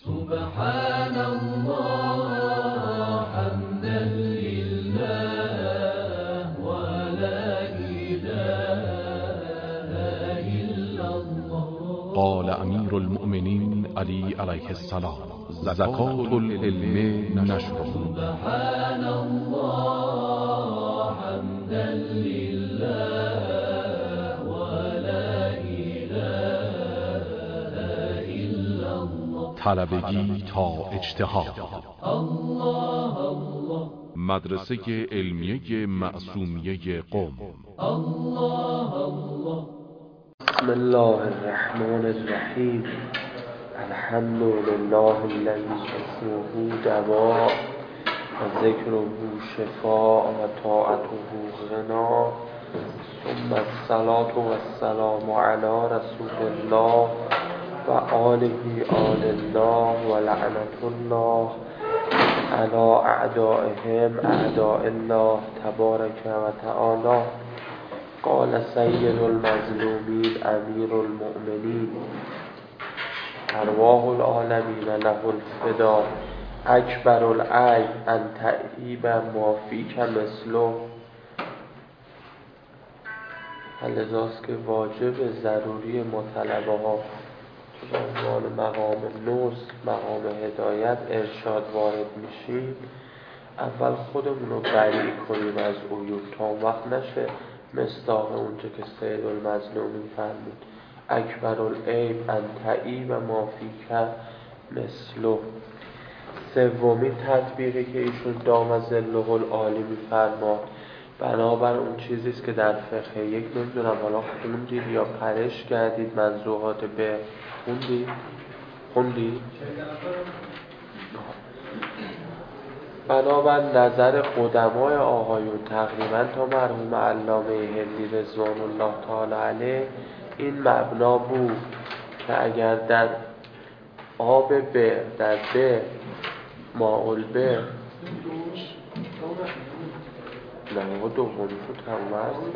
سبحان الله حمدا لله ولا إله إلا الله. قال امیر المؤمنین علی علیه السلام: زکات العلم نشره. سبحان الله حمدا لله ولا إله إلا الله. طلبگی تا اجتهاد. الله الله. مدرسه علمیه معصومیه قم. الله الله. بسم الله الرحمن الرحیم. الحمد لله الذی اسمه دواء و ذکره شفاء و طاعته غنا، ثم الصلاة و السلام علی رسول الله و آله آل الله و لعنة الله علی اعدائهم اعداء الله تبارک و تعالی. قال سید المظلومین امیر المؤمنین ارواح العالمین له الفدا، اکبر العیب ان تعیب ما فیک مثله. لذاست که واجب ضروری مطلبه ها که به عنوان مقام نصح، مقام هدایت، ارشاد وارد میشیم، اول خودمون رو بری کنیم از عیوب تا اون وقت نشه مصداق اونچه که سید المظلومین فرمود اکبر العیب ان تعیب ما فیک مثله. سومین تطبیقی که ایشون دام ظله العالی میفرماد بنابر اون چیزیست که در فقه یک، نمیدونم حالا خوندید یا پرش کردید، منظومات به خوندید؟ بنابر نظر قدمای آقایون تقریبا تا مرحوم علامه هندی رضوان الله تعالی علیه این مبنا بود که اگر در آب بئر، در بئر ماء البئر نه دومی تو تمام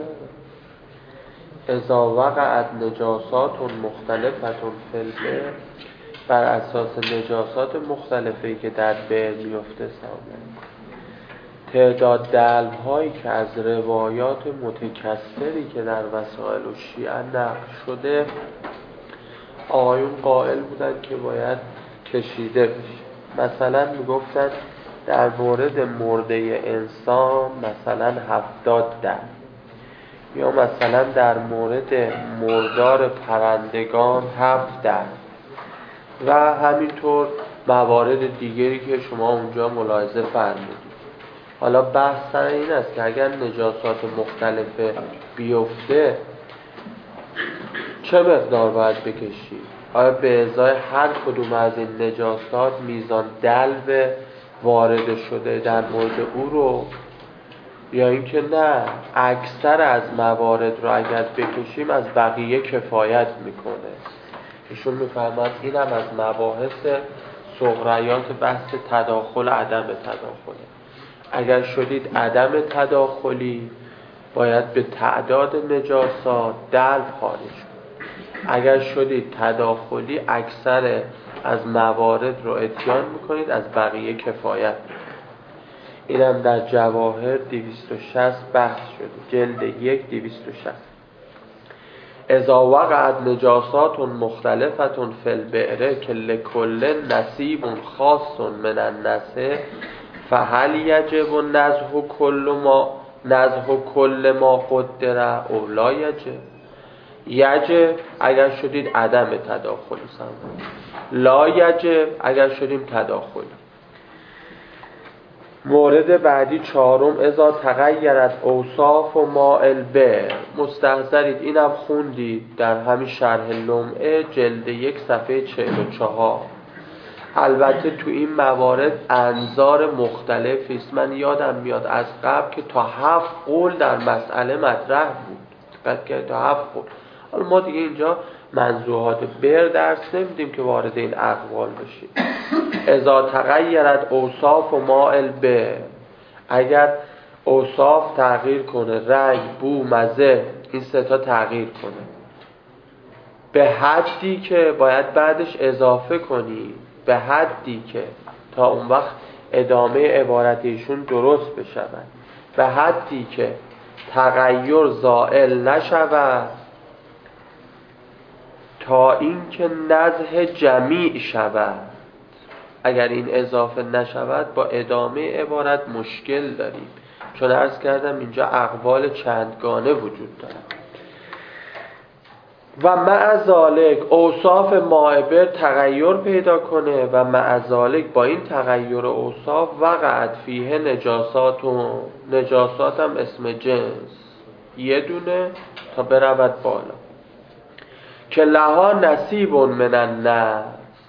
اذا وقعت نجاسات مختلفت فی البئر، بر اساس نجاسات مختلفی که در بئر میفته سامن، تعداد دلو هایی که از روایات متکثری که در وسائل و شیعه نقل شده، آقایون قائل بودن که باید کشیده بشه. مثلا میگفتن در مورد مرده انسان مثلا 70 دلو، یا مثلا در مورد مردار پرندگان 7 دلو و همینطور موارد دیگری که شما اونجا ملاحظه فرمودید. حالا بحث سر این است که اگر نجاسات مختلف بیفته چه مقدار باید بکشید؟ آیا به ازای هر کدوم از این نجاسات میزان دلو وارد شده در مورد او رو، یا اینکه نه اکثر از موارد رو اگر بکشیم از بقیه کفایت میکنه؟ ایشون میفرماد این هم از مباحث صغریات بحث تداخل عدم تداخله. اگر شدید عدم تداخلی باید به تعداد نجاسات دلو خارج کنید. اگر شدید تداخلی اکثر از موارد رو اتیان میکنید، از بقیه کفایت. این هم در جواهر 260 بحث شده، جلد 1 260. اذا وقعت نجاسات مختلفت فی البئر که لکل نصیب خاص من النسه، فهل یجب نزح کل ما قدر او لا یجب؟ یجب اگر شدید عدم تداخلی سمون، لا یجب اگر شدیم تداخلی. مورد بعدی چهارم اذا تغیرت اوصاف و ماء البئر. مستحضرید اینم خوندید در همین شرح لمعه جلد 1 صفحه 44. البته تو این موارد انظار مختلفی است. من یادم میاد از قبل که تا 7 قول در مسئله مطرح بود، دقت کنید تا 7 قول. حالا ما دیگه اینجا منزوحات بئر درس نمیدیم که وارد این اقوال بشیم. اذا تغیرت اوصاف و ماء البئر، اگر اوصاف تغییر کنه، رنگ، بو، مزه، این سه تا تغییر کنه به حدی که باید بعدش اضافه کنی به حدی که تا اون وقت ادامه عبارت ایشون درست بشود، به حدی که تغییر زائل نشود تا اینکه نزح جمیع شود. اگر این اضافه نشود با ادامه عبارت مشکل داریم، چون عرض کردم اینجا اقوال چندگانه وجود دارد. و مع ذالک اوصاف مائبر تغییر پیدا کنه و مع ذالک با این تغییر اوصاف وقعت فیه نجاسات، و نجاسات هم اسم جنس یه دونه تا برود بالا که لها نصیب من النص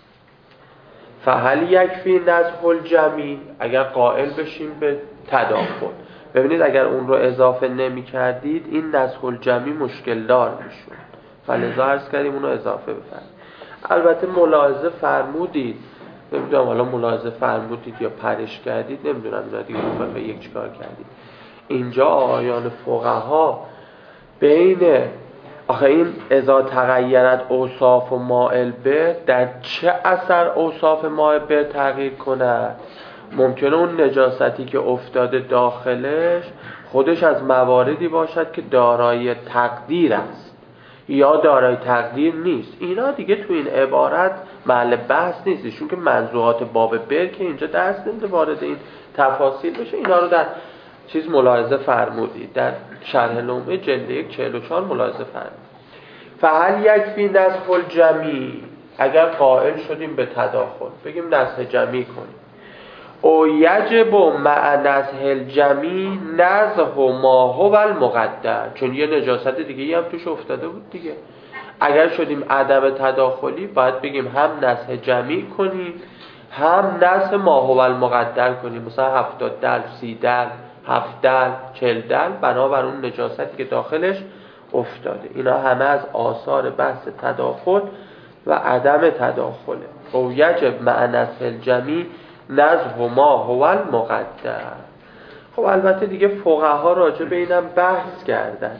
فهل یکفی نزح الجمیع. اگر قائل بشیم به تداخل، ببینید اگر اون رو اضافه نمی کردید این نزح الجمیع مشکل دار میشود، فلذا عرض کردیم اون رو اضافه بفرمایید. البته ملاحظه فرمودید، نمیدونم حالا ملاحظه فرمودید یا پرش کردید، نمیدونم اینا دیگه فقط یک چیکار کردید. اینجا آقایان فقها بین آخه این اذا تغیرت اوصاف و مائل به در چه اثر اوصاف مائل به تغییر کند؟ ممکنه اون نجاستی که افتاده داخلش خودش از مواردی باشد که دارای تقدیر است یا دارای تقدیر نیست. اینا دیگه تو این عبارت محل بحث نیست، چون که منظورات باب بر که اینجا درس نمیده وارد این تفاصیل بشه. اینا رو در چیز ملاحظه فرمودید، در شرح لمعه جلد 1 44 ملاحظه فرمودید. فهل یکفی نزح الجمیع، اگر قائل شدیم به تداخل بگیم نزح جمیع کنیم، او یجب مع نزح الجمیع نزح ما هو المقدر، چون یه نجاست دیگه هم توش افتاده بود دیگه. اگر شدیم عدم تداخلی باید بگیم هم نزح جمیع کنیم هم نزح ما هو المقدر کنیم، مثلا 70 دلو 30 دلو 7 دلو 40 دلو بنابر اون نجاستی که داخلش افتاده. اینا همه از آثار بحث تداخل و عدم تداخله. او یجب مع نزح الجمیع نزح ما هو المقدر. خب البته دیگه فقها راجع به اینم بحث کردن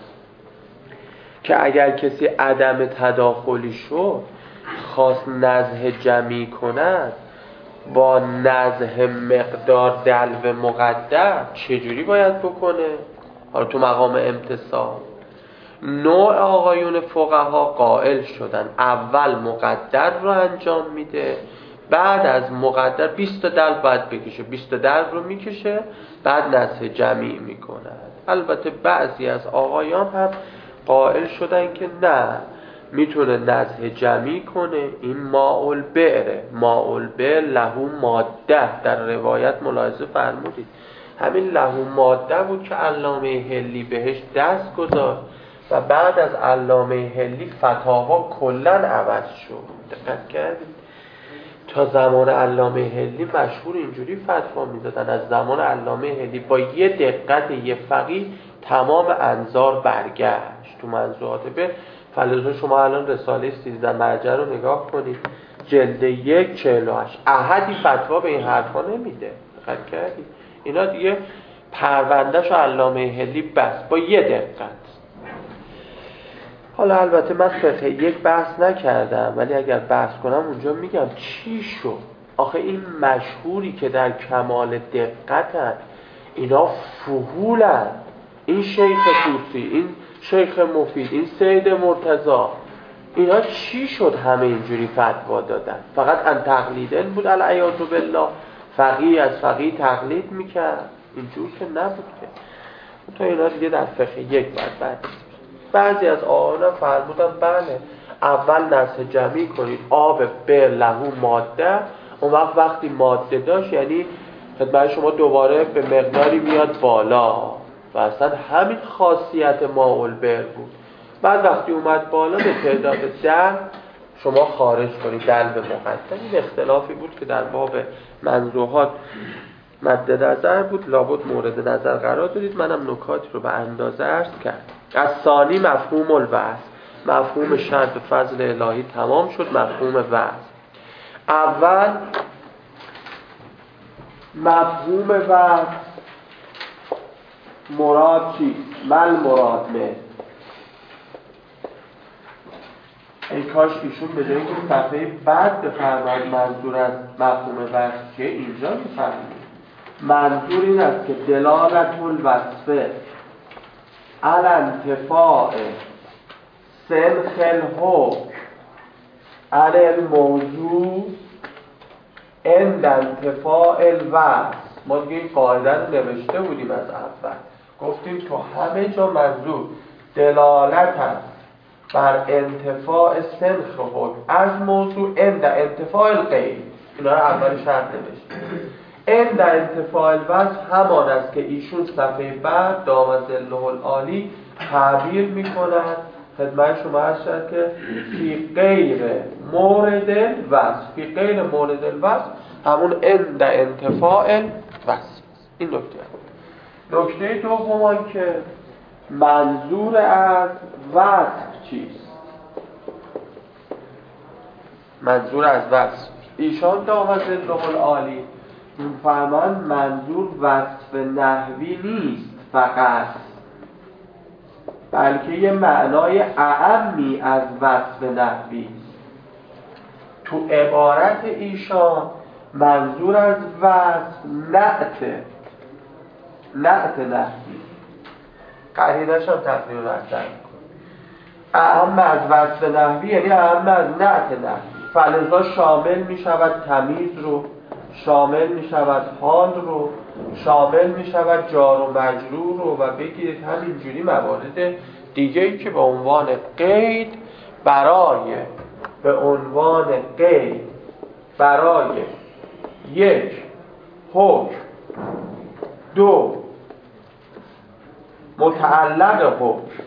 که اگر کسی عدم تداخلی شد خواست نزح جمیع کند با نزح مقدار دلو مقدر چجوری باید بکنه؟ حالا تو مقام امتصال نوع آقایون فقها قائل شدن اول مقدر رو انجام میده، بعد از مقدر 20 دلو باید بکشه، 20 دلو رو میکشه بعد نزح جمیع میکنه. البته بعضی از آقایان هم قائل شدن که نه، میتونه نزح جمیع کنه. این ماء البئر، ماء البئر لهو ماده، در روایت ملاحظه فرمودید همین لهو ماده بود که علامه حلی بهش دست گذاشت و بعد از علامه حلی فتاوا کلن عوض شد. دقت کردید؟ تا زمان علامه حلی مشهور اینجوری فتوا میدادن، از زمان علامه حلی با یه دقت یه فقیه تمام انظار برگشت تو منظورات به. فلذا شما الان رساله 13 مرجع رو نگاه کنید، جلد 1 48 احدی فتوا به این حرفا نمیده. دقت کردید؟ اینا دیگه پروندهشو علامه حلی بس با یه دقت. حالا البته من فقه 1 بحث نکردم، ولی اگر بحث کنم اونجا میگم چی شد. آخه این مشهوری که در کمال دقتن، اینا فهولن، این شیخ طوسی، این شیخ مفید، این سید مرتضی، اینا چی شد همه اینجوری فتوا دادن؟ فقط ان تقلیدن بود العیاذ بالله، فقیه از فقیه تقلید میکرد، اینجور که نبود که. تا اینا دیگه در فقه 1 بعد بعضی از آقایان فرمودن بله اول نزح جمیع کنید، آب بئر لهو ماده، اون وقتی ماده داشت یعنی خدمت شما دوباره به مقداری میاد بالا و اصلا همین خاصیت ماء البئر بود. بعد وقتی اومد بالا به تعداد 10 شما خارج کنید دلو مقدر. این اختلافی بود که در باب منزوحات مد نظر بود، لابد مورد نظر قرار دادید. منم نکاتی رو به اندازه عرض کردم. از ثانی مفهوم الوصف، مفهوم شرط فضل الهی تمام شد. مفهوم وصف اول مفهوم وصف مراد چیست؟ مل مراد من ای کاش ایشون به جایی که صفحه بعد بفرماید منظور از مفهوم وصف که اینجا بفرمایید. منظور این است که دلالت الوصفه علی انتفاع سنخ الحکم علی الموضوع عند انتفاع الوصف. ما دیگه این قاعده رو نوشته بودیم از اول، گفتیم تو همه جا منظور دلالت است بر انتفاع سنخ حکم از موضوع عند انتفاع الغیر. اینا رو اول شرط نوشتیم. عند انتفاع الوصف همان است که ایشون صفحه بعد دام ظله العالی تعبیر می‌کند خدمت شما عرض شد که فی غیر مورد الوصف. فی غیر مورد الوصف همون عند انتفاع الوصف. این نکته دوم که منظور از وصف چیست؟ منظور از وصف ایشان دام ظله العالی می‌فرمایند منظور وصف نحوی نیست فقط، بلکه یه معنای اعمی از وصف نحوی. تو عبارت ایشان منظور از وصف نعت نحوی. قرینش هم تقدیم مطلب اعم از وصف نحوی یعنی اعم از نعت نحوی. فلذا شامل می شود تمیز رو، شامل می شود حال رو، شامل می شود جار و مجرور رو و بگیرید همینجوری موارد دیگه‌ای که به عنوان قید برای یک حکم، دو متعلق حکم،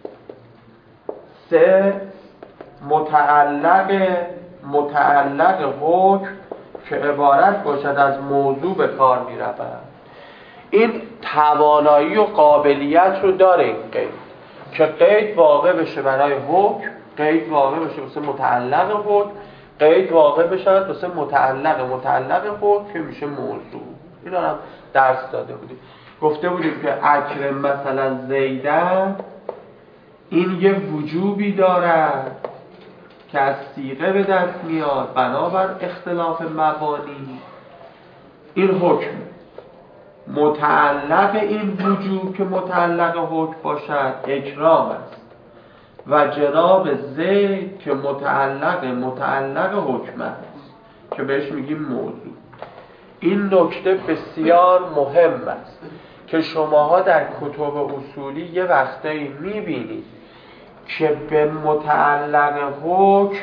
سه متعلق حکم که عبارت باشد از موضوع به کار می رود. این توانایی و قابلیت رو داره این قید که قید واقع بشه برای حکم، قید واقع بشه واسه متعلق حکم، قید واقع بشه واسه متعلق حکم که میشه موضوع. اینا هم درس داده بودیم. گفته بودیم که اکرم مثلا زیدن این یه وجوبی دارد که از صیغه به دست میاد بنابر اختلاف مبانی. این حکم متعلق این وجوب که متعلق حکم باشد اکرام است و جناب زید که متعلق حکم است که بهش میگیم موضوع. این نکته بسیار مهم است که شماها در کتب اصولی یه وقتایی میبینید که به متعلق حکم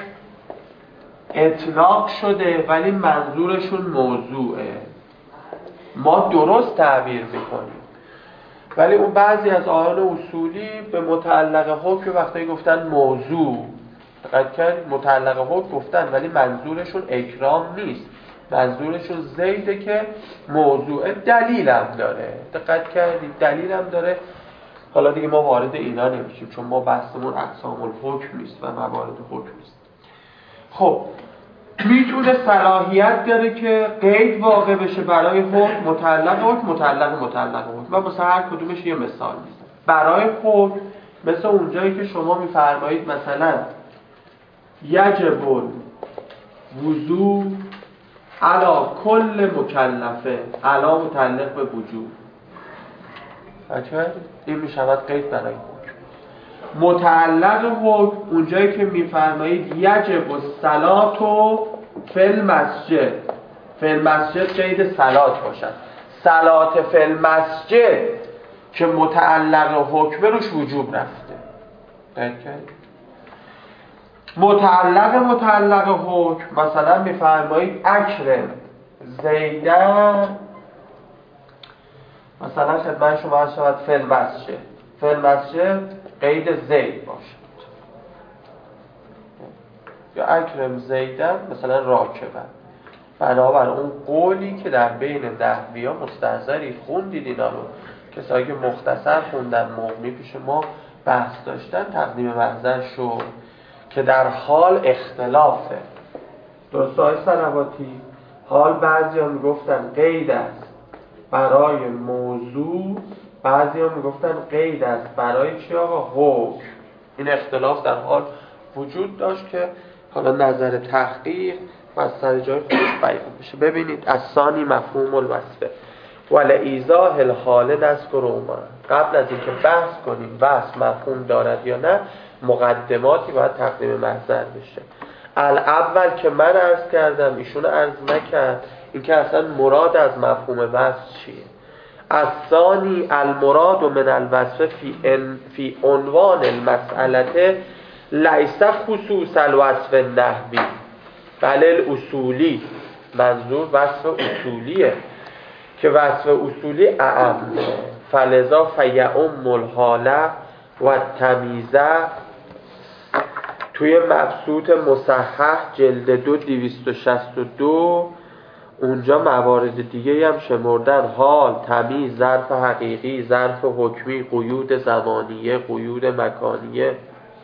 اطلاق شده ولی منظورشون موضوعه. ما درست تعبیر میکنیم ولی اون بعضی از آیان اصولی به متعلق حکم وقتایی گفتن موضوع، دقت کردید متعلق حکم گفتن ولی منظورشون اکرام نیست، منظورشون زیده که موضوع. دلیلم داره، دقت کردید دلیلم داره. حالا دیگه ما وارد اینا نمیشیم چون ما بحثمون اقسام الحکم نیست و موارد حکم نیست. خب میتونه صلاحیت داره که قید واقع بشه برای حکم، متعلق حکم و مثلا هر کدومش یه مثال میزنم. برای حکم مثل اونجایی که شما میفرمایید مثلا یجب وضو علی کل مکلفه، علا متعلق به وجوب، این میشود قید برای حکم. متعلق حکم اونجایی که میفرمایید یجب الصلاة فی المسجد، فی المسجد قید صلات باشد، صلات فی المسجد که متعلق حکم روش وجوب رفته. متعلق حکم مثلا میفرمایید اکرم زیدن، مثلا خدمت شما عرض شود فی المسجد، فی المسجد قید زید باشد، یا اکرم زیدن مثلا راکبن. بنابر اون قولی که در بین نحوی ها مستحضری خوندید اینا رو، کسایی که مختصر خوندن مغنی پیش ما بحث داشتن تقدیم محضر شد که در حال اختلافه. درست های صلواتی حال بعضی ها میگفتن قید است برای موضوع، بعضی ها میگفتن قید است برای چی آقا؟ حکم. این اختلاف در حال وجود داشت که حالا نظر تحقیق و از سر جای خودش بیان بشه. ببینید از ثانی مفهوم الوصفه ولایزاح الحال نذکر ما. قبل از اینکه بحث کنیم وصف مفهوم دارد یا نه، مقدماتی باید تقدیم محضر بشه. الاول که من عرض کردم، ایشون عرض نکرد، اینکه اصلا مراد از مفهوم وصف چیه. الثانی المراد من الوصف فی عنوان المسئله لیس خصوص الوصف النحوی بل الاصولی. منظور وصف اصولیه که وصف اصولی اعم، فلذا فیعم الحاله و التمیزه. توی مبسوط مصحح جلد 2 262 اونجا موارد دیگه هم شمردن: حال، تمیز، ظرف حقیقی، ظرف حکمی، قیود زمانیه، قیود مکانیه.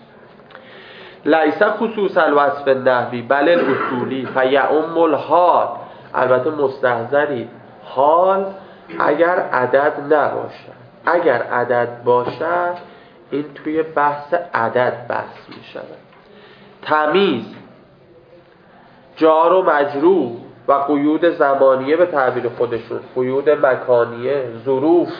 لیس خصوص الوصف النحوی بل الاصولی فیعم الحال. البته مستحضرید، حال اگر عدد نباشد، اگر عدد باشد این توی بحث عدد بحث می شود. تمیز، جار و مجرور و قیود زمانیه به تعبیر خودشون، قیود مکانیه، ظروف.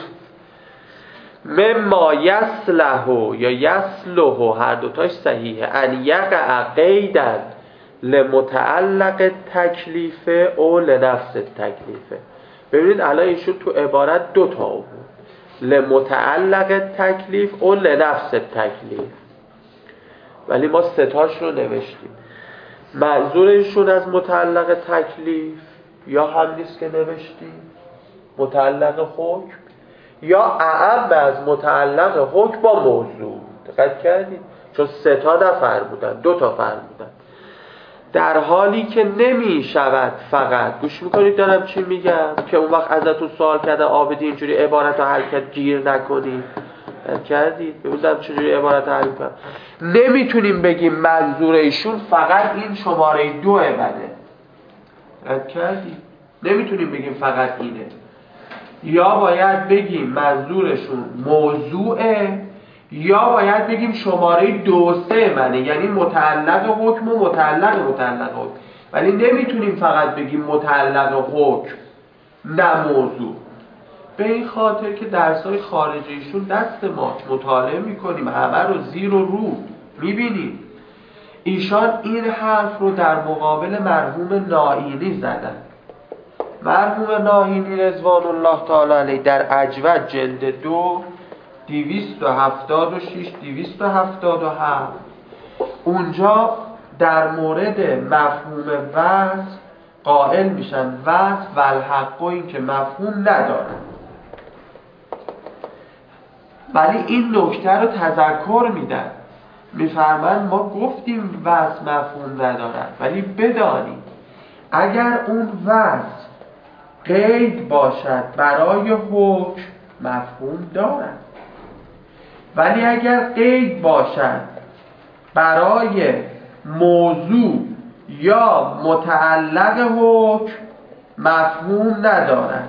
مما یصلح یا یصلح، هر دوتاش صحیحه، ان یقع قیدا لمتعلق تکلیف او لنفس تکلیفه. ببینید الان ایشون تو عبارت دو تا بود، لمتعلق تکلیف او لنفس تکلیف، ولی ما ستاش رو نوشتیم. منظورشون از متعلق تکلیف یا هم نیست که نوشتیم متعلق حکم، یا اعم از متعلق حکم با موضوع. دقت کردید؟ چون سه تا نفر بودن، دو تا فرد بودن. در حالی که نمی شود فقط، گوش میکنید دارم چی میگم، که اون وقت ازتون سوال کردن عابدی اینجوری عبارت رو حل کرد گیر نکنید. کردید؟ ببینم چجوری عبارت رو حل کنم. نمیتونیم بگیم منظور ایشون فقط این شماره 2 بده. کردید؟ نمیتونیم بگیم فقط اینه، یا باید بگیم منظورشون موضوعه، یا باید بگیم شماره 2 3 منه، یعنی متعلق حکم و متعلق حکم. ولی نمیتونیم فقط بگیم متعلق حکم نه موضوع. به این خاطر که درسای خارجیشون دست ما مطالعه میکنیم، همه رو زیر و رو میبینیم. ایشان این حرف رو در مقابل مرحوم نائینی زدن. مرحوم نائینی رضوان الله تعالی علیه در اجود جلد 2 276 277 اونجا در مورد مفهوم وصف قائل میشن وصف و الحق و این که مفهوم نداره. ولی این نکته رو تذکر میدن، میفرمند ما گفتیم وصف مفهوم ندارد، ولی بدانیم اگر اون وصف قید باشد برای حکم مفهوم دارد، ولی اگر قید باشد برای موضوع یا متعلق حکم مفهوم ندارد.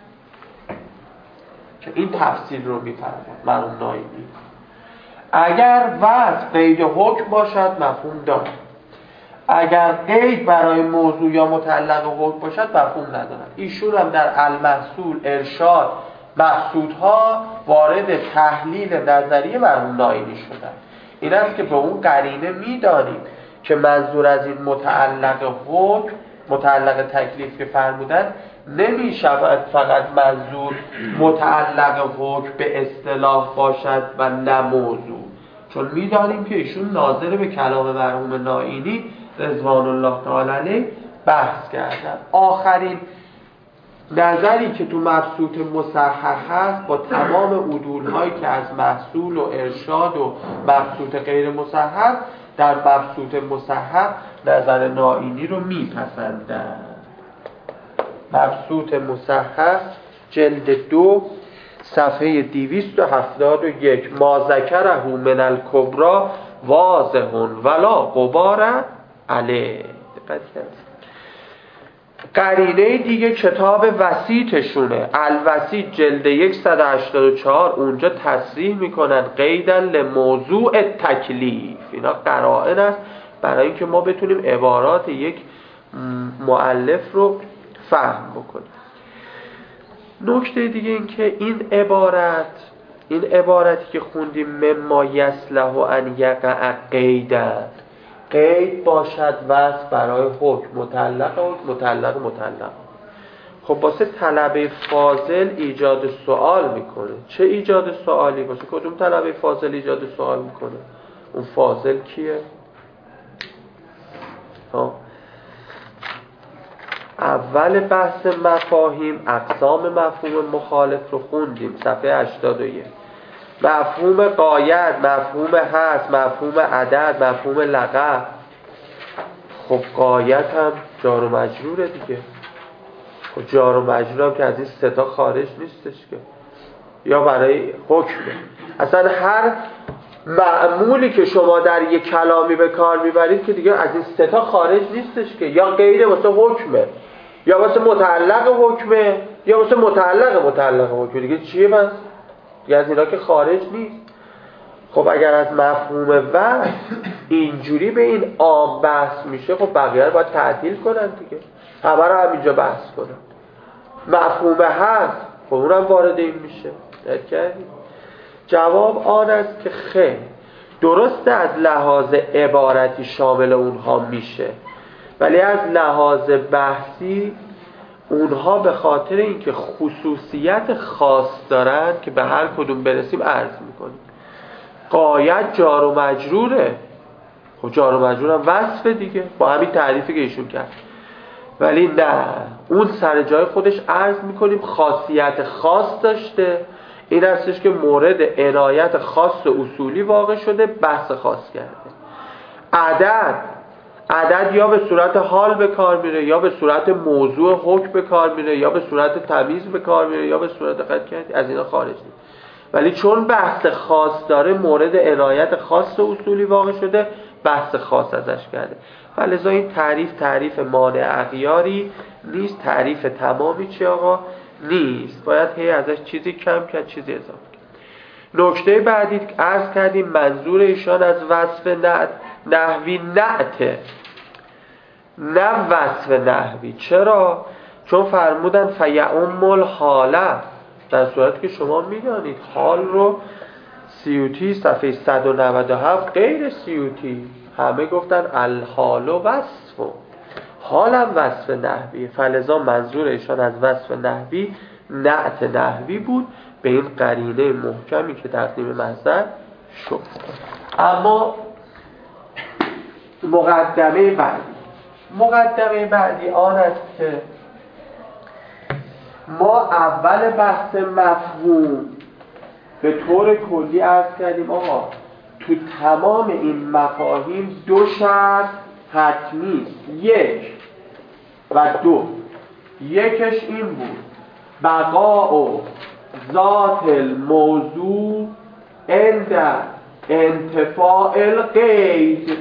که این تفسیر رو میفرماید مرحوم نائینی. اگر وصف قید حکم باشد مفهوم دارد، اگر قید برای موضوع یا متعلق حکم باشد مفهوم ندارد. ایشون هم در المحصول ارشاد مقصودها وارد تحلیل نظری مرحوم نائینی شدن. این است که به اون قرینه میدانیم که منظور از این متعلق حکم، متعلق تکلیف که فرمودن، نمی شود فقط منظور متعلق حکم به اصطلاح باشد و نه موضوع، چون میدانیم که ایشون ناظر به کلام مرحوم نائینی رضوان الله تعالی علیه بحث کردن. آخرین نظری که تو مبسوط مصحح هست با تمام عدول‌هایی که از محصول و ارشاد و مبسوط غیر مصحح، در مبسوط مصحح نظر نائینی رو میپسندن. مبسوط مصحح جلد 2 صفحه 271 ما ذکره من الکبرى واضح ولا غبار علیه. دقت کنید. قرینه دیگه کتاب وسیطشونه، الوسیط جلد 184. اونجا تصریح میکنن قیدن لموضوع تکلیف. اینا قرائن است برای اینکه ما بتونیم عبارات یک مؤلف رو فهم بکنیم. نکته دیگه این که این عبارتی که خوندیم مما یصلح ان یقع قیدن، قید باشد وصف برای حکم، مطلق مطلق. خب واسه طلبه فاضل ایجاد سوال میکنه. چه ایجاد سوالی؟ واسه کدوم طلبه فاضل ایجاد سوال میکنه؟ اون فاضل کیه؟ اول بحث مفاهیم اقسام مفهوم مخالف رو خوندیم، صفحه 81. مفهوم غایت، مفهوم هست، مفهوم عدد، مفهوم لقب. خب غایت هم جار و مجروره دیگه. خب جار و مجرور هم که از این سه تا خارج نیستش که، یا برای حکمه. اصلا هر معمولی که شما در یک کلامی به کار میبرید که دیگه از این سه تا خارج نیستش که، یا غیر واسه حکمه، یا واسه متعلق حکمه، یا واسه متعلق حکمه. دیگه چیه پس؟ دیگه از اینا که خارج نیست. خب اگر از مفهوم وصف اینجوری به این عام بحث میشه، خب بقیه رو باید تعدیل کنن دیگه، همه رو همینجا بحث کنن. مفهوم هست، خب اونم وارد این میشه. جواب آن است که خیر، درسته از لحاظ عبارتی شامل اونها میشه، ولی از لحاظ بحثی اونها به خاطر اینکه خصوصیت خاص دارن که به هر کدوم برسیم عرض میکنیم. غایت جار و مجروره، خب جار و مجرور هم وصف دیگه با همین تعریفی که ایشون کرد. ولی نه، اون سر جای خودش عرض میکنیم خاصیت خاص داشته، این هستش که مورد عنایت خاص اصولی واقع شده، بحث خاص کرده. عدد یا به صورت حال به کار میره، یا به صورت موضوع حکم به کار میره، یا به صورت تمیز به کار میره، یا به صورت قد کردی، از اینا خارج نیست. ولی چون بحث خاص داره، مورد عنایت خاص اصولی واقع شده، بحث خاص ازش کرده. ولذا این تعریف مانع اغیاری نیست، تعریف تمامی چی آقا نیست، باید هی ازش چیزی کم کرد، چیزی اضافه کرد. نکته بعدی عرض کردیم منظور ایشان از وصف نحوی نعته، نه وصف نحوی. چرا؟ چون فرمودن فیعم الحاله، در صورتی که شما میدانید حال رو سیوطی صفحه 197 غیر سیوطی همه گفتن الحال و وصف، حالم وصف نحوی، فلذا منظور ایشان از وصف نحوی نعت نحوی بود به این قرینه محکمی که تقدیم مصدر شد. اما مقدمه بعدی آن است که ما اول بحث مفهوم به طور کلی عرض کردیم آقا تو تمام این مفاهیم دو شرط حتمی است، 1 و 2. یکش این بود بقاء ذات الموضوع عند انتفاء القید.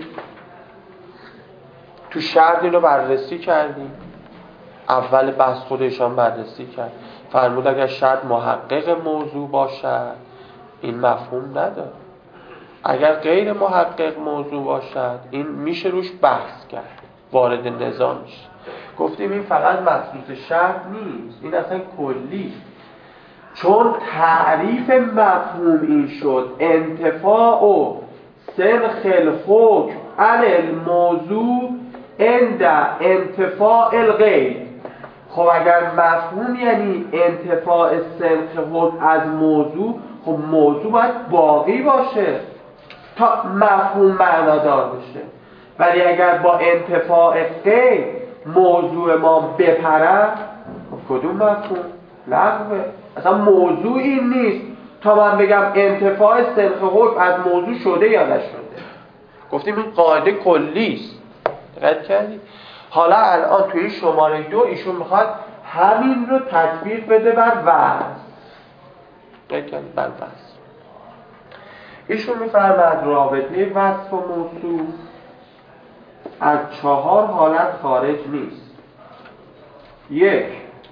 تو شرط اینو بررسی کردیم، اول بحث خودشان بررسی کرد، فرمود اگر شرط محقق موضوع باشد این مفهوم نداره، اگر غیر محقق موضوع باشد این میشه روش بحث کرد، وارد نظام میشه. گفتیم این فقط مخصوص شرط نیست، این اصلا کلی، چون تعریف مفهوم این شد انتفاع و سنخ الحکم عن الموضوع عند انتفاع الغیر. خب اگر مفهوم یعنی انتفاع سنخ حکم از موضوع، خب موضوع باید باقی باشه تا مفهوم معنادار بشه. ولی اگر با انتفاع غیر موضوع ما بپره، خب کدوم مفهوم؟ لغوه. اصلا موضوع این نیست تا من بگم انتفاع سنخ حکم از موضوع شده یا نشده. گفتیم این قاعده کلی است، دقت کردید؟ حالا الان توی شماره 2 ایشون میخواد همین رو تطبیق بده بر وصف. دقت کردید؟ بر وصف ایشون میفرماید رابطه وصف و موصوف از 4 حالت خارج نیست. یک،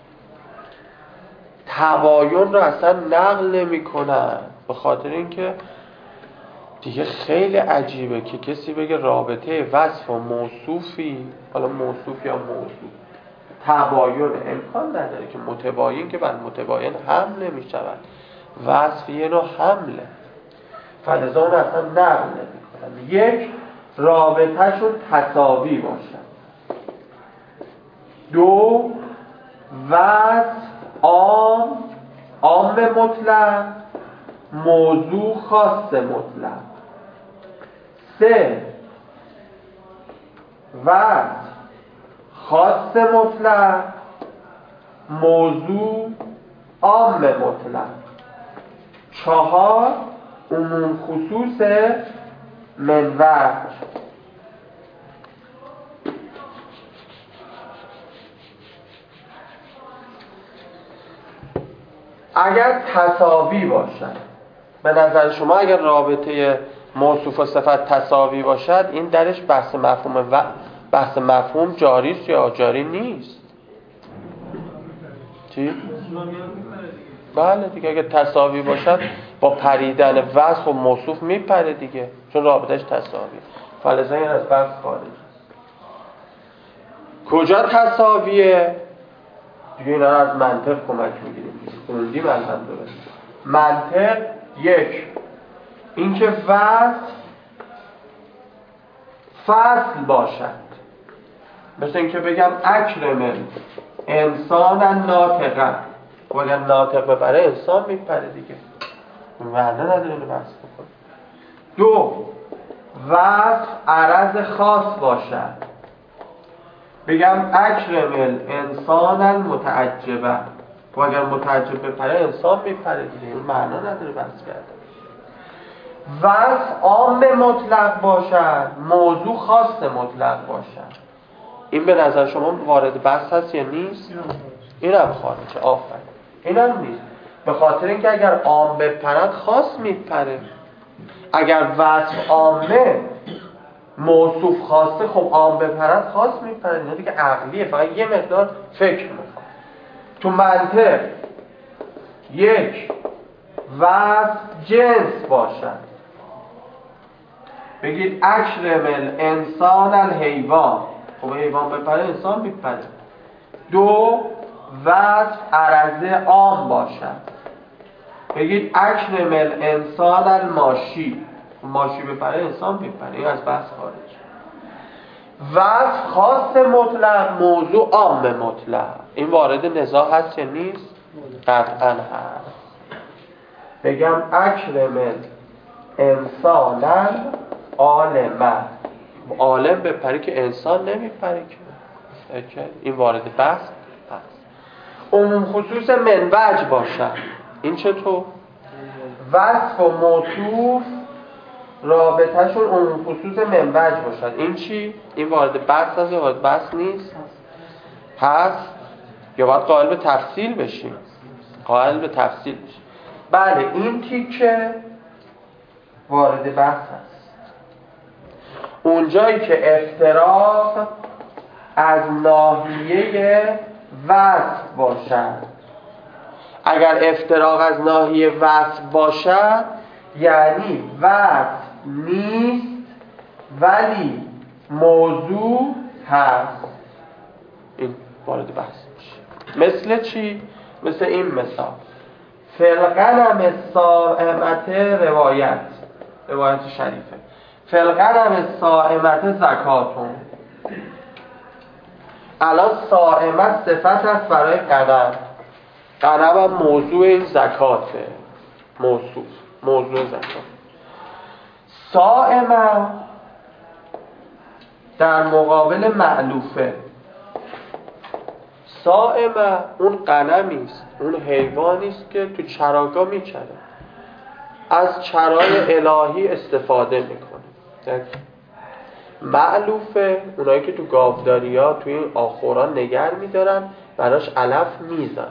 تباین رو اصلا نقل نمی کنن، به خاطر اینکه دیگه خیلی عجیبه که کسی بگه رابطه وصف و موصوفی، حالا موصوف یا موصوف، تباین امکان نداره که متباین که بر متباین حمل نمی شود، وصف یه نوع حمله، فلذا اون اصلا نقل نمی کنن. یک، رابطهشون تساوی باشن. دو، وصف عام مطلق، موضوع خاص مطلق. سه، وصف خاص مطلق، موضوع عام مطلق. چهار، عموم خصوص منوع. اگر تساوی باشد، به نظر شما اگر رابطه موصوف و صفت تساوی باشد، این درش بحث مفهوم جاری است یا جاری نیست؟ چی؟ بله دیگه، اگر تساوی باشد با پریدن وصف و موصوف میپره دیگه، چون رابطهش تساوی، فلذا این از بحث خارج است. کجا تساویه؟ دیگه اینا از منطق کمک میگیریم، خوندیم الحمدلله. منطق یک، اینکه وصف فصل باشد، مثل اینکه بگم اکرم انسان ناطقه، و اگر ناطق بپره انسان میپره دیگه، معنی نداره اینو بحث بکنه. دو، وصف عرض خاص باشد، بگم اکرم الانسان متعجبه، و اگر متعجب بپره انسان میپره دیگه، این معنی نداره بحث کرده. وصف عام مطلق باشد، موضوع خاص مطلق باشد. این به نظر شما وارد بحث هست یا نیست؟ این هم خارجه. آفرین، این هم نیست، به خاطر اینکه اگر عام بپرد خاص میپره. اگر وصف عامه موصوف خاصه، خب عام بپرد خاص میپره، اینا دیگه عقلیه، فقط یه مقدار فکر میخواد. تو منطق یک، وصف جنس باشد، بگید اکرم الانسان الحیوان، خب حیوان بپره انسان میپره. دو، وصف عرضه عام باشد، بگید اکرم الانسان الماشی، ماشی بپره انسان میپره، این از بحث خارج. وصف خاص مطلق، موضوع عام مطلق، این وارد نزاع هست یا نیست؟ قطعا هست. بگم اکرم الانسان عالم، عالم بپره که انسان نمیپره که، این وارد بحث هست. عموم خصوص منوج باشد، این چطور؟ وصف و موصوف رابطهشون عموم خصوص منوج باشد، این چی؟ این وارد بحث هست یا وارد بحث نیست؟ هست یا باید قائل به تفصیل بشیم؟ قائل به تفصیل بشیم. بله، این تیکه وارد بحث هست. اونجایی که افتراق از ناحیه وصف باشد، اگر افتراق از ناحیه وصف باشد یعنی وصف نیست ولی موضوع هست، این وارد بحث میشه. مثل چی؟ مثل این مثال، فالغنم الصائمت، روایت شریفه، فالغنم الصائمت زکاتون. الان صائمت صفت هست برای غنم، غنم هم موضوع این زکاته، موضوع زکات. صائمه در مقابل معلوفه. صائمه اون غنمی است، اون حیوانی است که تو چراگاه میچره، از چرای الهی استفاده میکنه. معلوفه اونایی که تو گاوداری ها توی این آخورا نگر میدارن، براش علف میزنن.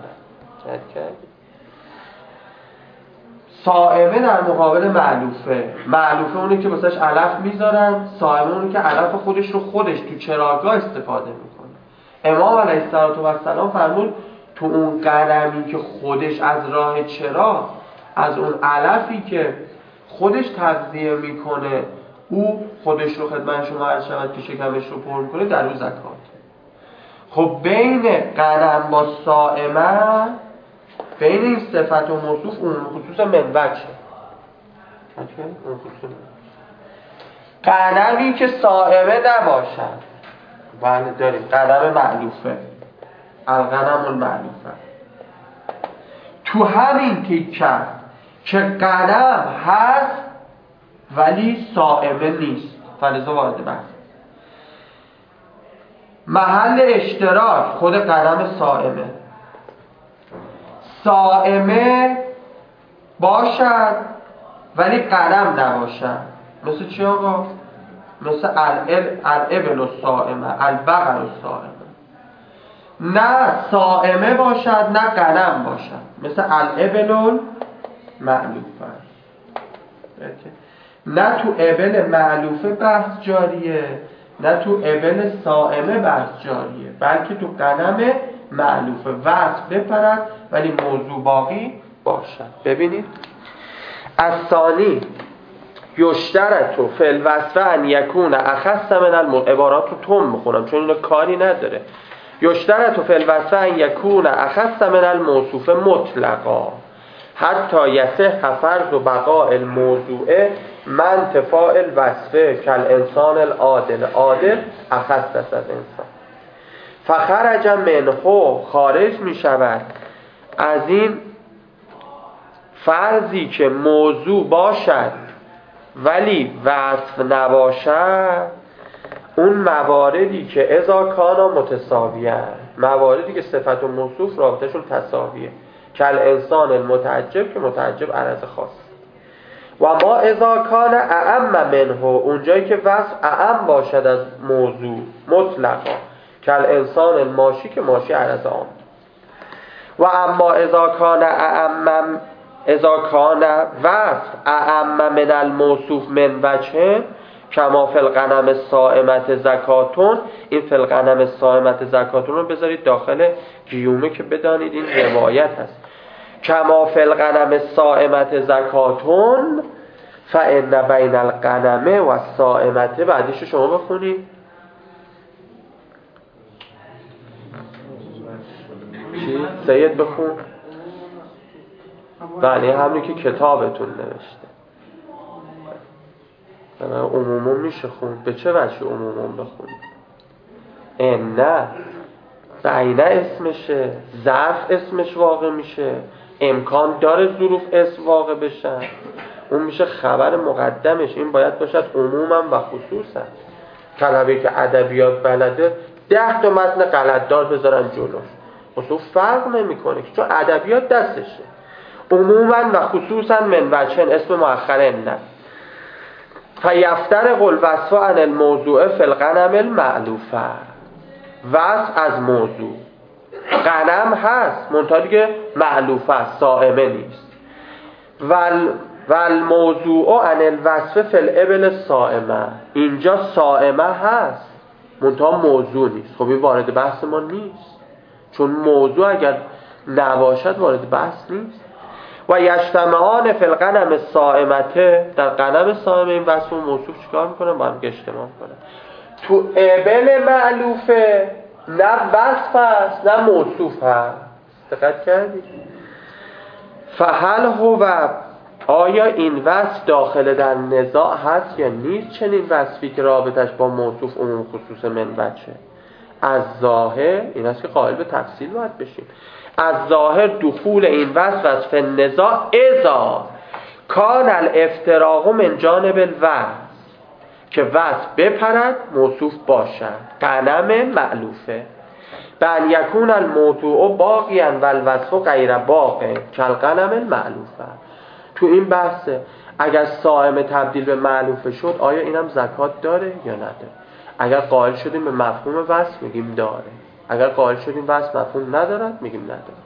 صائمه در مقابل معلوفه. معلوفه اونی که واسش علف میذارن، صائمه اونی که علف خودش رو خودش تو چراگاه استفاده میکنه. امام علیه السلام فرمود تو اون غنمی که خودش از راه چرا، از اون علفی که خودش تغذیه میکنه، او خودش رو خدمت شما عرض شود که شکمش رو پر میکنه، در اون زکات. خب بین غنم با صائمه، بین این صفت و موصوف اون خصوص منبچه. غنمی که صائمه نباشد، بله داریم غنم معلوفه، الغنم المعلوفه. تو همین تیکه که غنم هست ولی صائمه نیست، فلذا وارد بحث. محل اشتراک خود غنم صائمه، صائمه باشد ولی غنم نباشد. مثل چی آقا؟ مثل الابل الصائمه، البقر الصائمه. نه صائمه باشد نه غنم باشد، مثل الابل المعلوفه. نه تو ابل معلوفه بحث جاریه، نه تو ابل صائمه بحث جاریه، بلکه تو غنم معلوفه وصف بپرد ولی موضوع باقی باشد. ببینید از ثانی یشترطو فی الوصف ان یکون اخص من عبارات رو تم میخونم چون اینو کاری نداره. یشترطو فی الوصف ان یکون اخص من الموصوف مطلقا حتی یصح فرض و بقاء الموضوع من تفاء الوصف کالانسان العادل، عادل اخص از انسان. فخرج منه، خارج می شود از این فرضی که موضوع باشد ولی وصف نباشد، اون مواردی که اذا کانا متساویه، مواردی که صفت و موصوف رابطهشون تساویه، کل انسان المتعجب که متعجب عرض خاص. و ما اذا کان اعم منه، اونجایی که وصف اعم باشد از موضوع مطلقا، کل انسان الماشی که ماشی عرض عام. و اما اذا کان اعم، اذا کان وصف اعم من الموصوف من وجه کما فی الغنم الصائمة زکاتون. این فی الغنم الصائمة زکاتون رو بذارید داخل گیومه که بدانید این روایت هست. کما فی الغنم الصائمة زکاتون فإن بین الغنم و الصائمة، بعدیشو شما بخونید. چی؟ سید بخون. بله همونی که کتابتون نوشته. عمومون میشه خون. به چه وجه عمومون بخونید؟ نه بینه اسمشه، ظرف اسمش واقع میشه، امکان داره ظروف اسم واقع بشن، اون میشه خبر مقدمش. این باید باشد عموما و خصوصا. طلبه که ادبیات بلده 10 تا متن غلط‌دار بذارن جلوش، اصلا فرق نمیکنه چون ادبیات دستشه. عموما و خصوصا من وجهن اسم مؤخره نه. فیفترق الوصف عن الموضوع فی الغنم المعلوفه، وصف از موضوع غنم هست منتها دیگه معلوفه است، صائمه نیست. و الموضوع عن الوصف فی الابل الصائمه، اینجا صائمه هست منتها موضوع نیست. خب این وارد بحث ما نیست چون موضوع اگر نباشد وارد بحث نیست. و یجتمعان فی الغنم الصائمه، در غنم صائمه این وصف و موصوف چیکار میکنن؟ با هم اجتماع میکنن. تو ابل معلوفه نه وصف هست نه موصوف هست. دقت کردید؟ فهل هو، آیا این وصف داخل در نزاع هست یا نیست؟ چنین وصفی که رابطش با موصوف عموم خصوص من وجه. از ظاهر این است که قائل به تفصیل باید بشیم. از ظاهر دخول این وصف نزاع اذا کان الافتراق من جانب الوصف، که وصف بپرد موصوف باشد، غنم معلوفه. بل یکون الموضوع باقیا و الوصف غیر باقی کالغنم المعلوفه. تو این بحثه اگر صائمه تبدیل به معلوفه شد آیا اینم زکات داره یا نداره؟ اگر قائل شدیم به مفهوم وصف میگیم داره، اگر قائل شدیم وصف مفهوم ندارد میگیم نداره.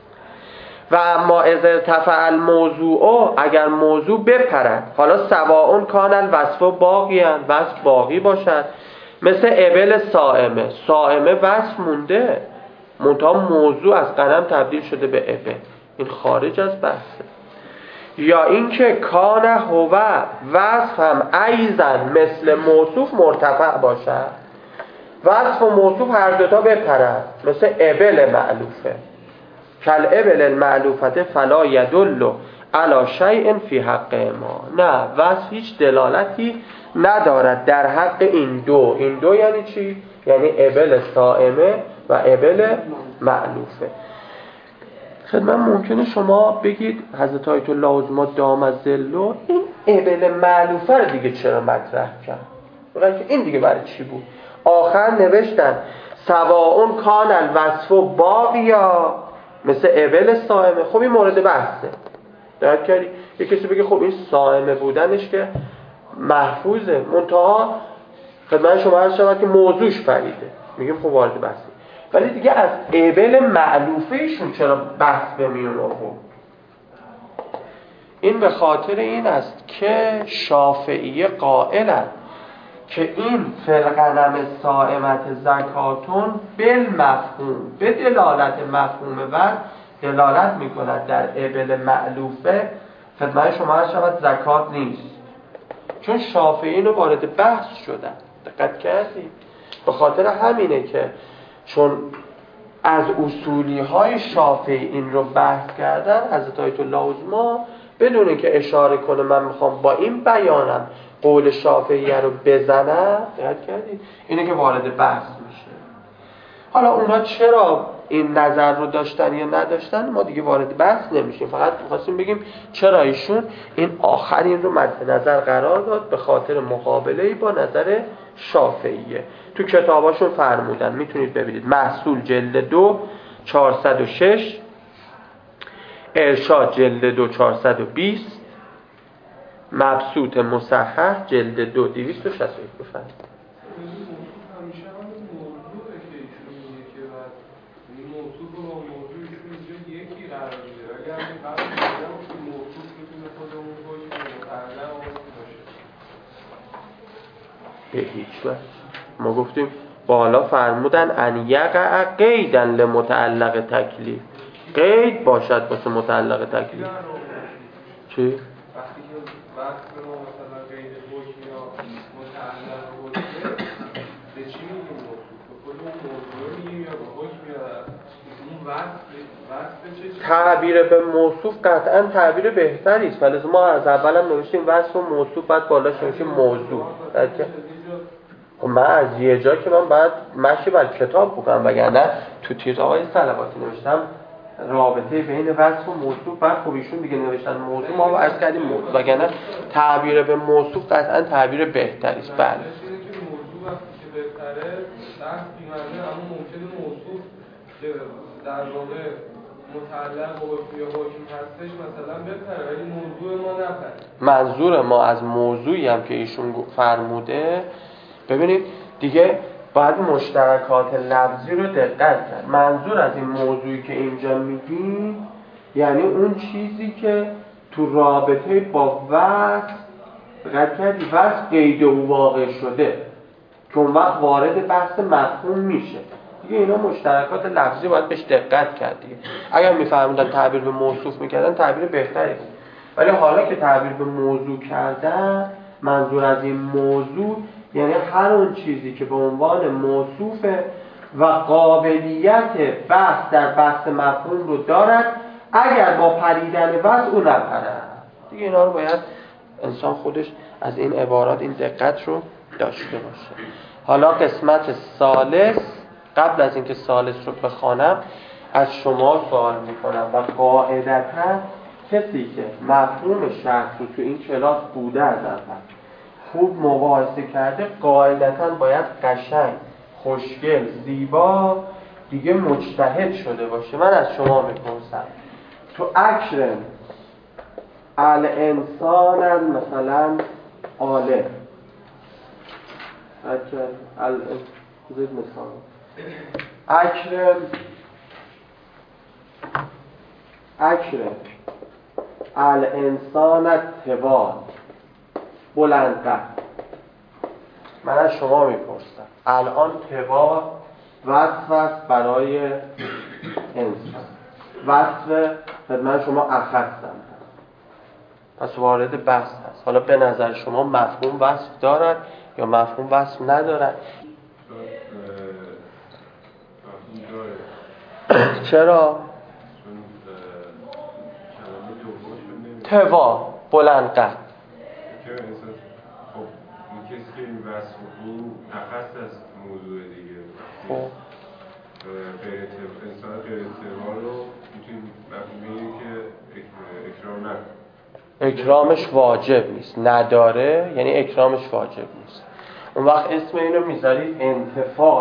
و اما اذا ارتفع الموضوع، اگر موضوع بپرد، حالا سواء کان الوصف باقیا، وصف باقی باشد، مثل ابل صائمه. صائمه وصف مونده، منتها موضوع از قلم تبدیل شده به ابل، این خارج از بحثه. یا اینکه کان هو وصف هم ایزن مثل موصوف مرتفع باشد، وصف و موصوف هر دوتا بپرد، مثل ابل معلوفه. کل ابل المعلوفته فلا یدل علی شیء فی حق ما. نه، وصف هیچ دلالتی ندارد در حق این دو. این دو یعنی چی؟ یعنی ابل صائمه و ابل معلوفه. خدمت ممکنه شما بگید حضرت آیت الله عظما دام الظل این ابل معلوفه رو دیگه چرا مطرح کرد؟ بگید این دیگه برای چی بود؟ آخر نوشتن سواء کان الوصف باقیا مثل ابل صائمه. خب این مورد بحثه. درک کردی؟ یه کسی بگه خب این صائمه بودنش که محفوظه، منتها خدمت شما عرض شود که موضوعش پریده، میگیم خب وارد بحثه. ولی دیگه از ابل معلوفه ایشون چرا بحث به میون آورد؟ این به خاطر این است که شافعیه قائلند که این فلغنم صائمت زکاتون بالمفهوم، به دلالت مفهوم و دلالت میکند در ابل معلوفه خدمت شما عرض شود زکات نیست. چون شافعیین رو وارد بحث شدن. دقت کردید؟ به خاطر همینه که چون از اصولی های شافعی این رو بحث کردن، حضرت آیت الله عظما بدون که اشاره کنه من میخوام با این بیانم قول شافعیه رو بزنم، دقت کردید؟ اینه که وارد بحث میشه. حالا اونا چرا این نظر رو داشتن یا نداشتن ما دیگه وارد بحث نمیشیم، فقط می‌خواستیم بگیم چرا ایشون این آخرین رو مد نظر قرار داد به خاطر مقابله‌ای با نظر شافعیه. تو کتاباشون فرمودن، میتونید ببینید، محصول جلد 2 406، ارشاد جلد 2 420، مبسوط مصحح جلد 2 261. بفرمایید. به هیچ وجه. ما گفتیم بالا فرمودن ان یقع قیدا لمتعلق تکلیف، قید باشد واسه متعلق تکلیف. چی؟ وقتی که وقت به ما مثلا قید حکم یا متعلق حکمه به چی میگیم موضوع؟ به خود اون موضوع میگیم یا به حکم یا اون وصف چه چیزی؟ تعبیر به موصوف قطعا تعبیر بهتری است، ولی ما از اول هم نوشتیم وصف و موصوف بعد بالاش نوشتیم موضوع. خب من از یه جا که من بعد مشی بر کتاب بکنم، وگرنه تو تیز آقای صلواتی نوشتم رابطه بین وصف و موصوف، بعد خب ایشون دیگه نوشتن موضوع، ما عرض کردیم موضوع، وگرنه تعبیر به موصوف قطعا تعبیر بهتری است. بله موضوع وقتی که بهتره بحث بی‌معنی، اما ممکنه موصوف که در واقع متعلق به حکم یا حکم هستش مثلا بهتره ولی موضوع ما نپره. منظور ما از موضوعی هم که ایشون فرموده، ببینید دیگه باید مشترکات لفظی رو دقت کرد. منظور از این موضوعی که اینجا میگیم یعنی اون چیزی که تو رابطه با وصف دقت کردی وصف قید او واقع شده، که اون وقت وارد بحث مفهوم میشه دیگه. اینا مشترکات لفظی باید بهش دقت کرد دیگه. اگر میفهمیدن تعبیر به موصوف میکردن تعبیر بهتری بود، ولی حالا که تعبیر به موضوع کردن، منظور از این موضوع یعنی هر اون چیزی که به عنوان موصوفه و قابلیت بحث در بحث مفهوم رو دارد، اگر با پریدن وضع او نپرد دیگه. اینا رو باید انسان خودش از این عبارات این دقت رو داشته باشه. حالا قسمت ثالث، قبل از اینکه ثالث رو بخوانم از شما سوال میکنم و قاعدتاً کسی که مفهوم شرط رو تو این کلاس بوده از اول خوب مباحثه کرده، قاعدتاً باید قشنگ، خوشگل، زیبا دیگه مجتهد شده باشه. من از شما میپرسم تو اکرم الانسان مثلا عالم، زید مثال اکرم الانسان طوال بلندقد، من از شما میپرسم الان توا وصف است برای انسان، وصف خدمت شما اخصم، پس وارد بحث هست. حالا به نظر شما مفهوم وصف دارد یا مفهوم وصف ندارد؟ چرا؟ توا بلند قد کسی که این وصف این اخص از موضوع دیگه انسان غیر توا رو میتونیم بگیم که اکرام نکنه، اکرامش واجب نیست، نداره یعنی اکرامش واجب نیست. اون وقت اسم اینو میذارید انتفاع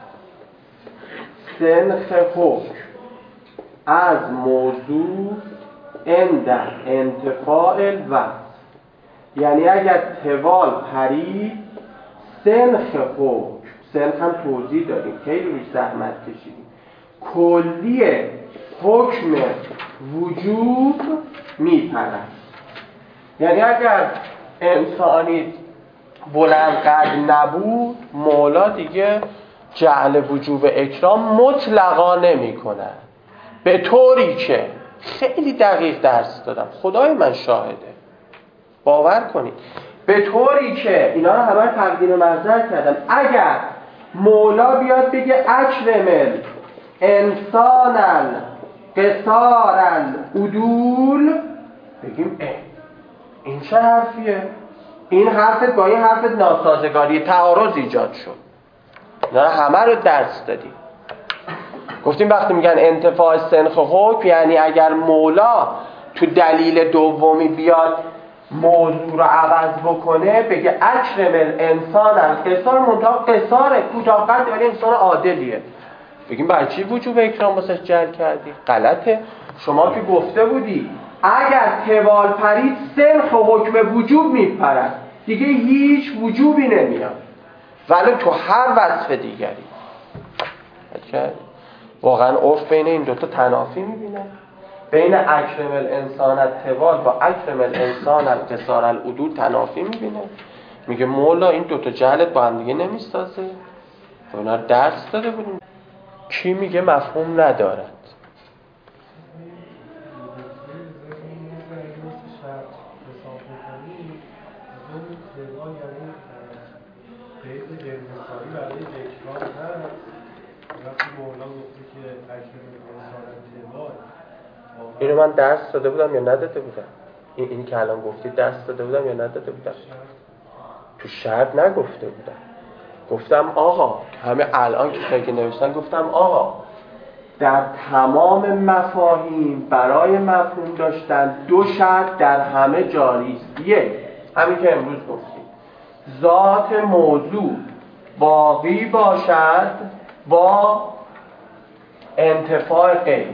سنخ حکم از موضوع اندر انتفاع الوصف. یعنی اگر توال پرید سنخ حکم، سنخ هم توضیح دادیم خیلی روش زحمت کشیدیم، کلی حکم وجوب میپرد. یعنی اگر انسانی بلند قد نبود مولا دیگه جعل وجوب اکرام مطلقا نمی کنه، به طوری که خیلی دقیق درس دادم، خدای من شاهده، باور کنید، به طوری که اینا رو همه تقدیم و محضر کردم. اگر مولا بیاد بگه اکرمل انسانن قصارن عدول، بگیم این چه حرفیه؟ این حرفت با این حرفت ناسازگاری، تعارض ایجاد شد. اینا رو همه رو درس دادیم. گفتیم وقتی میگن انتفاع سنخ حکم یعنی اگر مولا تو دلیل دومی بیاد موضوع رو عوض بکنه، بگه اکرم الانسان قصار، منتها قصاره کوتاه قد ولی انسان عادلیه، بگیم برای چی وجوب اکرام واسش جعل کردی؟ غلطه. شما که گفته بودی اگر توال پرید سنخ حکم وجوب میپرد، دیگه هیچ وجوبی نمیاد، ولی تو هر وصف دیگری. واقعا افت بین این دوتا تنافی میبینه، بین اکرم الانسان التوال با اکرم الانسان القصار العدول تنافی میبینه. میگه مولا این دوتا جهلت با هم دیگه نمیسازه. اونا درس داده بودیم. کی میگه مفهوم ندارد؟ اینو من درس داده بودم یا نداده بودم؟ این که الان گفتی درس داده بودم یا نداده بودم؟ تو شرط نگفته بودم. گفتم آقا، همه الان که نوشتن گفتم آقا در تمام مفاهیم برای مفهوم داشتن دو شرط در همه جاری است. یک، همین که امروز گفتیم، ذات موضوع باقی باشد با انتفاع غیر.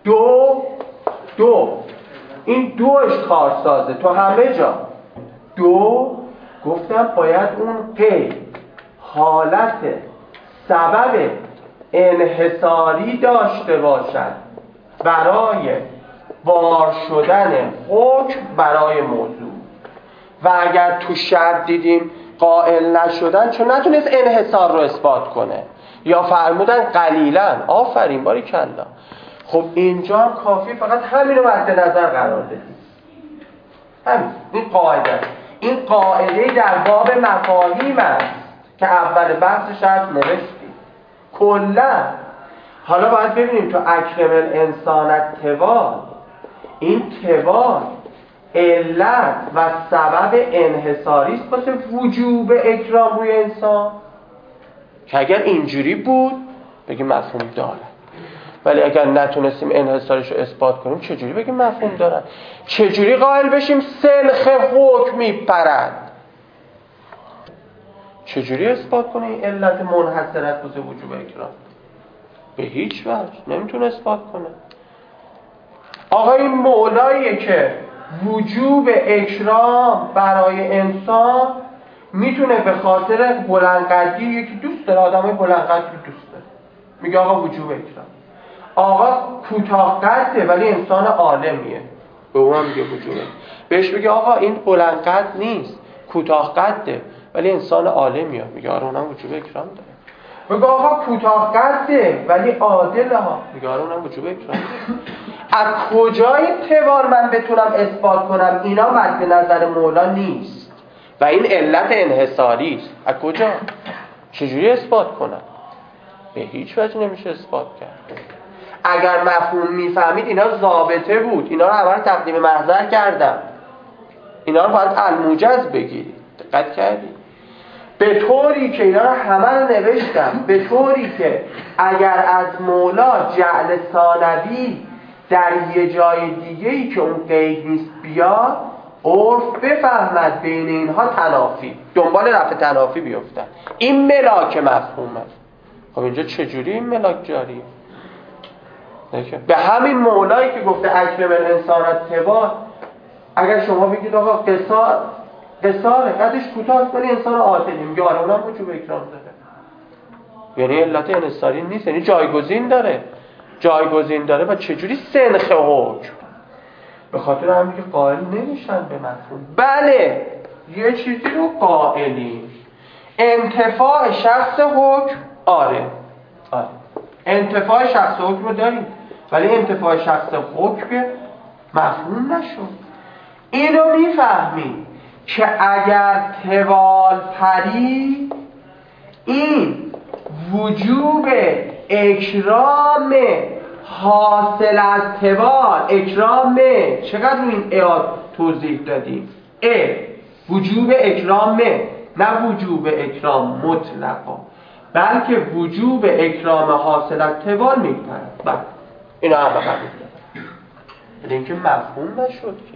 دو این دوش کارسازه تو همه جا. دو گفتم باید اون غیر حالت سبب انحصاری داشته باشد برای بار شدن حکم برای موضوع. و اگر تو شرط دیدیم قائل نشدن چون نتونست انحصار رو اثبات کنه یا فرمودن قلیلا، آفرین باریکلا، خب اینجا هم کافی فقط همین رو مد نظر قرار بدیم. همین، این قاعده، این قاعده در باب مفاهیم است که اول بحثش هست نوشتیم کلا. حالا باید ببینیم تو اکرم الانسان التوال، این توال علت و سبب انحصاری است واسه وجوب اکرام روی انسان، که اگر اینجوری بود بگیم مفهوم داره. ولی اگر نتونستیم انحصارش رو اثبات کنیم چجوری بگیم مفهوم دارن؟ چجوری قائل بشیم سنخ حکم میپرد؟ چجوری اثبات کنه این علت منحصرت واسه وجوب اکرام؟ به هیچ وجه نمیتونه اثبات کنه. آقا این مولاییه که وجوب اکرام برای انسان میتونه به خاطر بلندقدی، یکی دوست داره آدمای بلندقد رو دوست داره، میگه آقا وجوب اکرام. آقا کوتاه قده ولی انسان عالمیه، به اون هم میگه وجوبه. بهش بگه آقا این بلند قد نیست، کوتاه قده، ولی انسان عالم میاد میگه آره اونم وجوب اکرام داره. میگه آقا کوتاه قده ولی عادل ها، میگه آره اونم وجوب اکرام داره. از کجای توان من بتونم اثبات کنم اینا مد نظر مولا نیست و این علت انحصاری است؟ از کجا؟ چجوری اثبات کنم؟ به هیچ وجه نمیشه اثبات کرد. اگر مفهوم میفهمید اینا ضابطه بود، اینا رو همه تقدیم محضر کردم، اینا رو باید الموجز بگیرید. دقت کردید؟ به طوری که اینا رو همه رو نوشتم، به طوری که اگر از مولا جعل ثانوی در یه جای دیگه‌ای که اون قید نیست بیاد، عرف بفهمد بین اینها تنافی، دنبال رفع تنافی بیفتن. این ملاک مفهومه. خب اینجا چجوری این ملاک جاریه؟ به همین مولایی که گفته اکرم الانسان اتباع، اگر شما بگید آقا قصاره قدش کوتاه کنی انسان عادلی، میگه آره اونم وجوب اکرام داره. یعنی علت انحصاری نیست، یعنی جایگزین داره. جایگزین داره و چجوری سنخ حکم؟ به خاطر همین که قائل نمیشن به مفهوم. بله یه چیزی رو قائلی، انتفاع شخص حکم. آره انتفاع شخص حکم رو داریم، ولی انتفاع شخص حکم مفهوم نشد. اینو میفهمیم که اگر توال پری این وجوب اکرام حاصل از توال، اکرام چقدر رو این اعاد توضیح دادیم، وجوب اکرام نه وجوب اکرام مطلقا، بلکه وجوب اکرام حاصل از توال میپرد. بله اینا همه قبول دارم، ولی اینکه مفهوم نشد که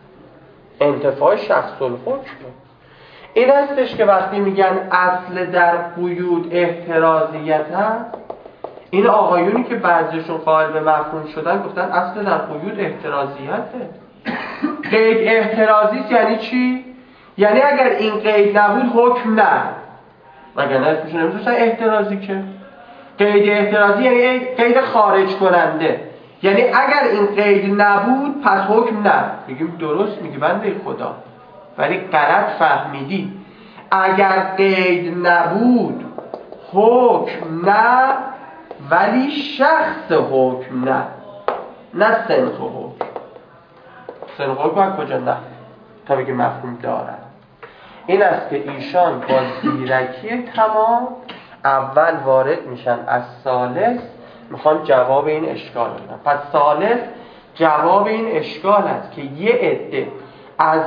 انتفاع شخص الحکم. این هستش که وقتی میگن اصل در قیود احترازیت هست، این آقایونی که بعضیشون قائل به مفهوم شدن گفتن اصل در قیود احترازیته. قید احترازی یعنی چی؟ یعنی اگر این قید نبود حکم نه، وگرنه اسمشون نمیذاشتن احترازی که. قید احترازی یعنی قید خارج کننده، یعنی اگر این قید نبود پس حکم نه. میگیم درست میگی بنده خدا، ولی غلط فهمیدی. اگر قید نبود حکم نه، ولی شخص حکم نه سنخ حکم. سنخ حکم از کجا نه؟ تا بگه مفهوم دارن. این است که ایشان با زیرکی تمام اول وارد میشن از ثالث، میخوان جواب این اشکال بدن. پس ثالث جواب این اشکال است که یه عده از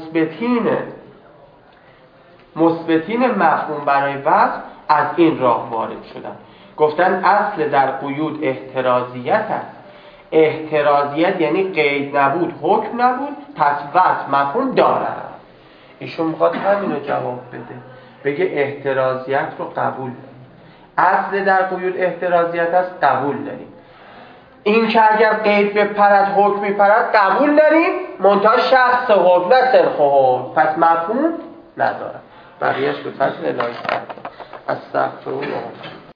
مثبتین مفهوم برای وصف از این راه وارد شدن، گفتن اصل در قیود احترازیت است. احترازیت یعنی قید نبود حکم نبود، پس وصف مفهوم دارد. ایشون میخواد همینو جواب بده، بگه احترازیت رو قبول داریم، اصل در قیود احترازیت است قبول داریم، این که اگر قید بپرد حکم میپرد قبول داریم، منتها شخص حکم نه سنخ حکم، پس مفهوم ندارد. بقیهش به فضل الهی کرد. استغفرالله.